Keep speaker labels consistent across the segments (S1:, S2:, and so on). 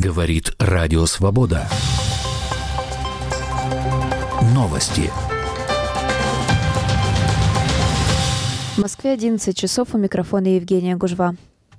S1: Говорит Радио Свобода. Новости.
S2: В Москве 11 часов, у микрофона Евгения Гужва.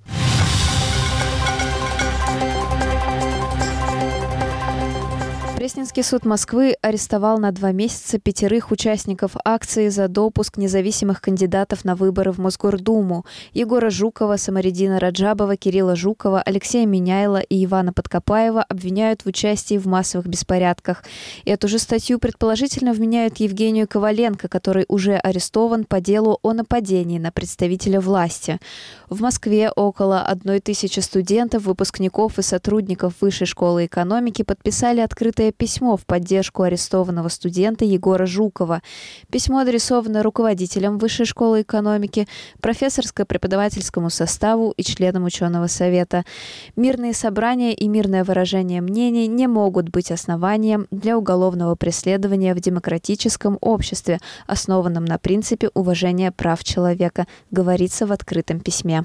S2: Пресненский суд Москвы арестовал на 2 месяца 5 участников акции за допуск независимых кандидатов на выборы в Мосгордуму: Егора Жукова, Самариддина Раджабова, Кирилла Жукова, Алексея Миняйла и Ивана Подкопаева обвиняют в участии в массовых беспорядках. Эту же статью предположительно вменяют Евгению Коваленко, который уже арестован по делу о нападении на представителя власти. В Москве около 1000 студентов, выпускников и сотрудников Высшей школы экономики подписали открытое письмо в поддержку арестованного студента Егора Жукова. Письмо адресовано руководителям Высшей школы экономики, профессорско-преподавательскому составу и членам ученого совета. Мирные собрания и мирное выражение мнений не могут быть основанием для уголовного преследования в демократическом обществе, основанном на принципе уважения прав человека, говорится в открытом письме.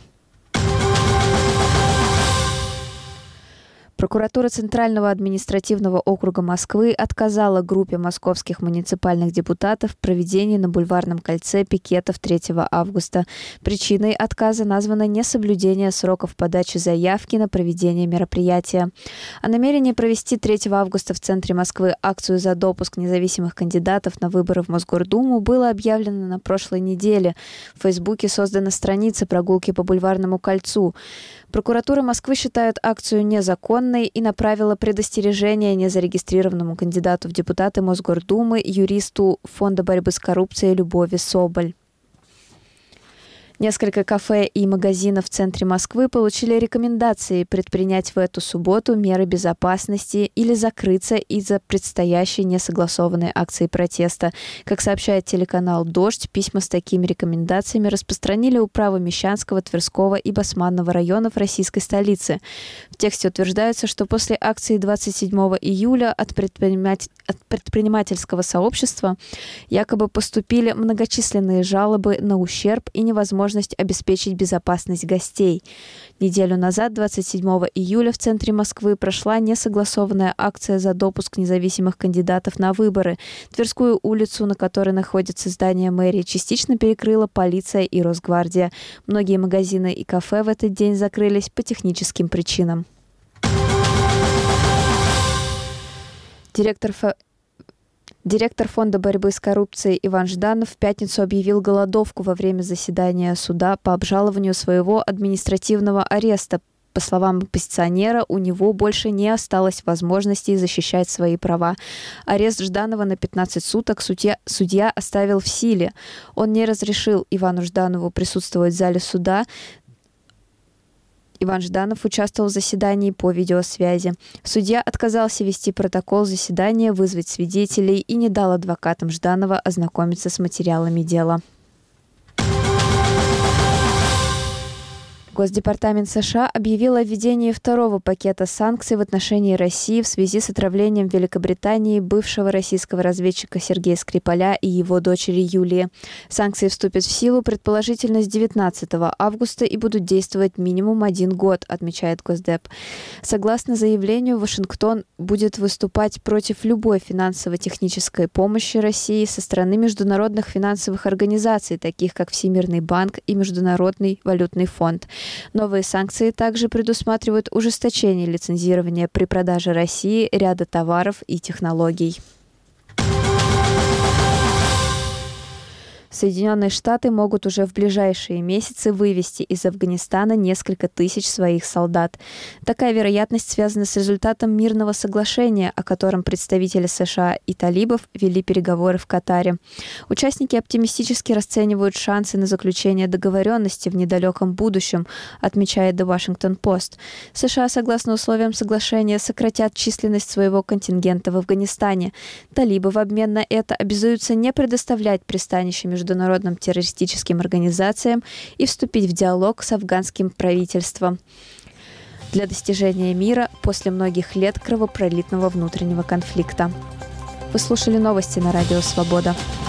S2: Прокуратура Центрального административного округа Москвы отказала группе московских муниципальных депутатов в проведении на Бульварном кольце пикетов 3 августа. Причиной отказа названо несоблюдение сроков подачи заявки на проведение мероприятия. О намерении провести 3 августа в центре Москвы акцию за допуск независимых кандидатов на выборы в Мосгордуму было объявлено на прошлой неделе. В Фейсбуке создана страница прогулки по Бульварному кольцу. Прокуратура Москвы считает акцию незаконной и направила предостережение незарегистрированному кандидату в депутаты Мосгордумы, юристу Фонда борьбы с коррупцией Любови Соболь. Несколько кафе и магазинов в центре Москвы получили рекомендации предпринять в эту субботу меры безопасности или закрыться из-за предстоящей несогласованной акции протеста. Как сообщает телеканал «Дождь», письма с такими рекомендациями распространили управы Мещанского, Тверского и Басманного районов российской столицы. В тексте утверждается, что после акции 27 июля от предпринимательского сообщества якобы поступили многочисленные жалобы на ущерб и невозможность обеспечить безопасность гостей. Неделю назад, 27 июля, в центре Москвы прошла несогласованная акция за допуск независимых кандидатов на выборы. Тверскую улицу, на которой находится здание мэрии, частично перекрыла полиция и Росгвардия. Многие магазины и кафе в этот день закрылись по техническим причинам. Директор Фонда борьбы с коррупцией Иван Жданов в пятницу объявил голодовку во время заседания суда по обжалованию своего административного ареста. По словам оппозиционера, у него больше не осталось возможности защищать свои права. Арест Жданова на 15 суток судья оставил в силе. Он не разрешил Ивану Жданову присутствовать в зале суда. Иван Жданов участвовал в заседании по видеосвязи. Судья отказался вести протокол заседания, вызвать свидетелей и не дал адвокатам Жданова ознакомиться с материалами дела. Госдепартамент США объявил о введении второго пакета санкций в отношении России в связи с отравлением в Великобритании бывшего российского разведчика Сергея Скрипаля и его дочери Юлии. Санкции вступят в силу предположительно с 19 августа и будут действовать минимум 1 год, отмечает Госдеп. Согласно заявлению, Вашингтон будет выступать против любой финансово-технической помощи России со стороны международных финансовых организаций, таких как Всемирный банк и Международный валютный фонд. Новые санкции также предусматривают ужесточение лицензирования при продаже России ряда товаров и технологий. Соединенные Штаты могут уже в ближайшие месяцы вывести из Афганистана несколько тысяч своих солдат. Такая вероятность связана с результатом мирного соглашения, о котором представители США и талибов вели переговоры в Катаре. Участники оптимистически расценивают шансы на заключение договоренности в недалеком будущем, отмечает The Washington Post. США, согласно условиям соглашения, сократят численность своего контингента в Афганистане. Талибы в обмен на это обязуются не предоставлять пристанище международным террористическим организациям и вступить в диалог с афганским правительством для достижения мира после многих лет кровопролитного внутреннего конфликта. Вы слушали новости на Радио Свобода.